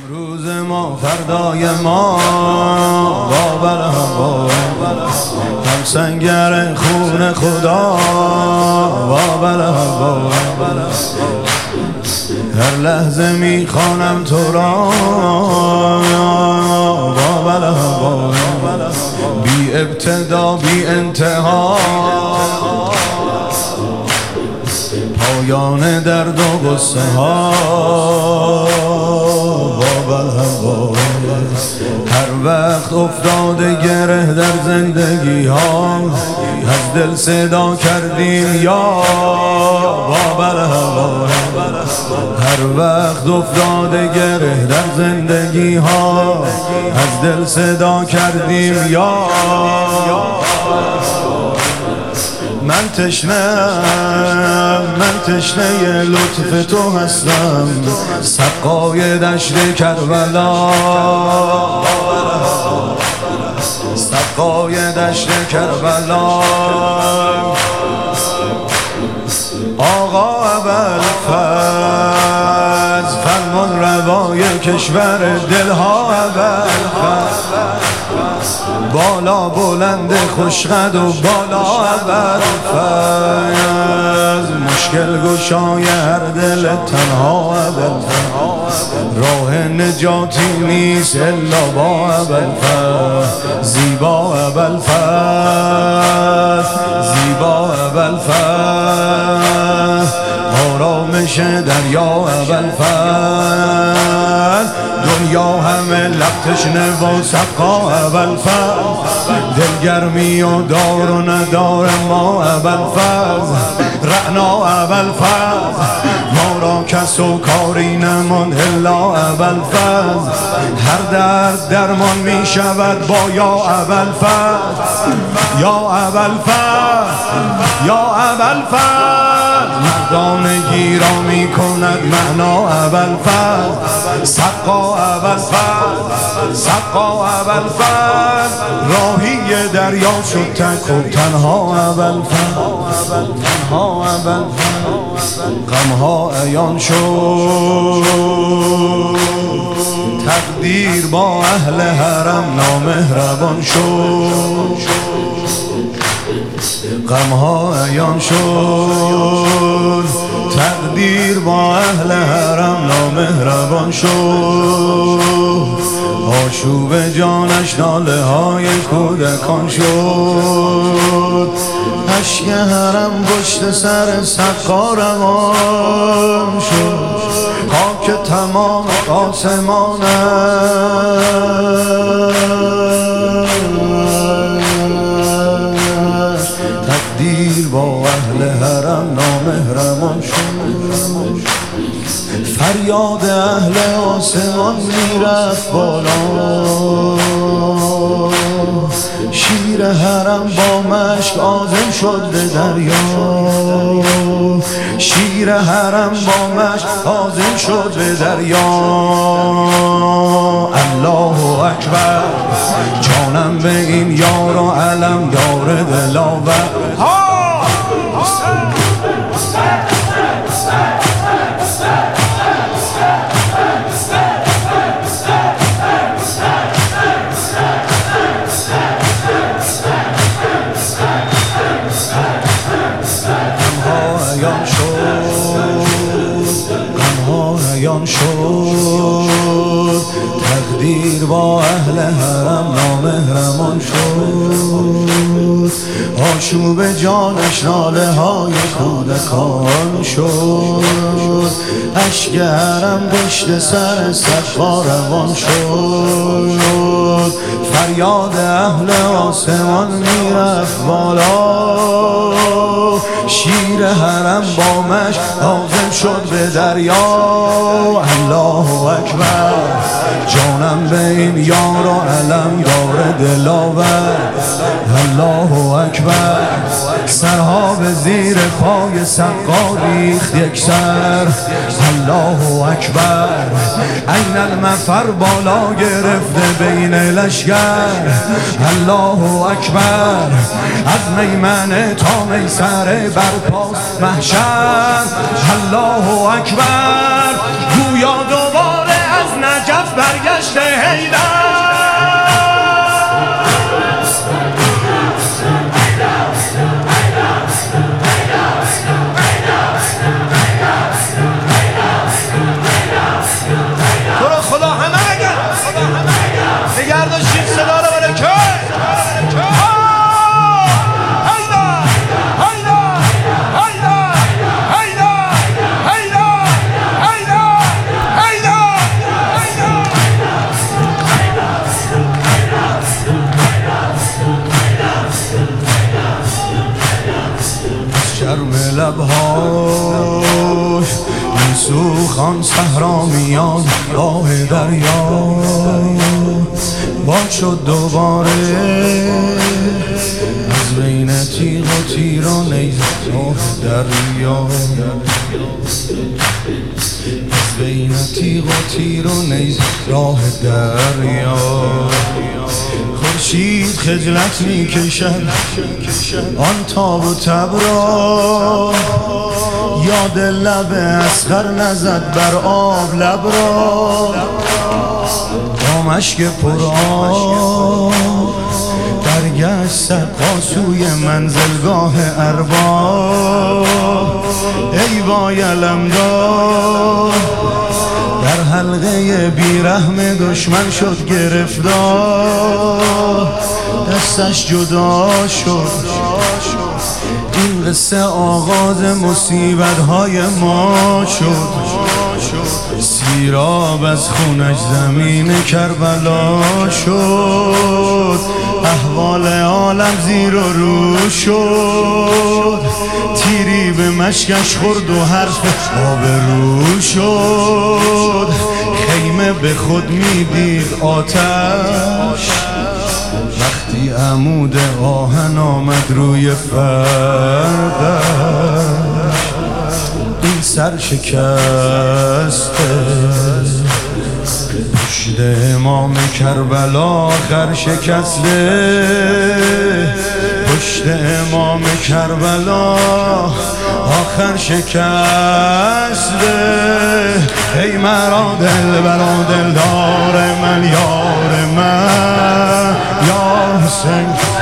امروز ما فردای ما بابل هوا هم سنگر خون خدا بابل هوا هر لحظه میخوانم تو را بابل هوا بی ابتدا بی انتها پایان درد و غصه ها بابل هوا هر وقت افتاده گره در زندگی ها از دل صدا کردیم یا بابل هوا هر وقت افتاده گره در زندگی ها از دل صدا کردیم یا من تشنه لطف تو هستم سقای دشت کربلا سقای دشت کربلا آقا ابوالفضل فرمان روای کشور دلها ابوالفضل بالا بلند خوشقد و بالا ابوالفضل مشکل گشای هر دل تنها ابوالفضل راه نجاتی نیست الا با ابوالفضل زیبا ابوالفضل زیبا ابوالفضل آرامش دریا ابوالفضل دنیا همه لب تشنه و سقا ابوالفضل دلگرمی و دار و ندار ما ابوالفضل رعنا ابوالفضل ما را کس و کاری نمان الا ابوالفضل هر درد درمان می شود با یا ابوالفضل یا ابوالفضل یا ابوالفضل مردانگی را می کند معنا ابوالفضل سقا ابوالفضل سقا ابوالفضل راهی دریا شد تک و تنها ابوالفضل تنها ابوالفضل غمها عیان شد تقدیر با اهل حرم نامهربان شد غمها عیان شد تقدیر با اهل حرم نامهربان شد آشوب جانش ناله های کودکان شد اشک حرم پشت سر سقا روان شد خاک تمام آسمانش تقدیر با اهل حرم نامهربان شد فریاد اهل آسمان میرفت بالا شیر حرم با مشک عازم شد به دریا شیر حرم با مشک عازم شد به دریا الله اکبر جانم به این یار و علم یار دلاور غمها شد تقدیر با اهل حرم نامهربان شد آشوب جانش ناله های کودکان شد اشک حرم پشت سر سقا روان شد فریاد اهل آسمان میرفت بالا شیر حرم با مشک عازم شد به دریا الله اکبر جانم به این یار و علم یار دلاور الله اکبر سرها به زیر پای سقا ریخت یک سر الله اکبر عین المفر بالا گرفته بین لشگر الله اکبر از میمنه تا میسره برپاس محشر الله اکبر گویا دوباره از نجف دریا با شد دوباره از بین تیغ و تیر و نیزه راه دریا از بین تیغ و تیر و نیزه راه دریا خورشید خجلت می کشد آن تاب و تب را یاد لب اصغر نزد بر آب لب را با مشک پر آب برگشت سقا سوی منزلگاه ارباب ای وای علمدار در حلقه بیرحم دشمن شد گرفتار دستش جدا شد این قصه آغاز مصیبت های ما شد سیراب از خونش زمین کربلا شد احوال عالم زیر و رو شد تیری به مشکش خورد و حرف آبرو شد خیمه به خود میدید آتش وقتی عمود آهن آمد روی فردش این سر شکسته پشت امام کربلا آخر شکسته پشت امام کربلا آخر شکسته ای مرا دل برا دلدار من یار من یا حسین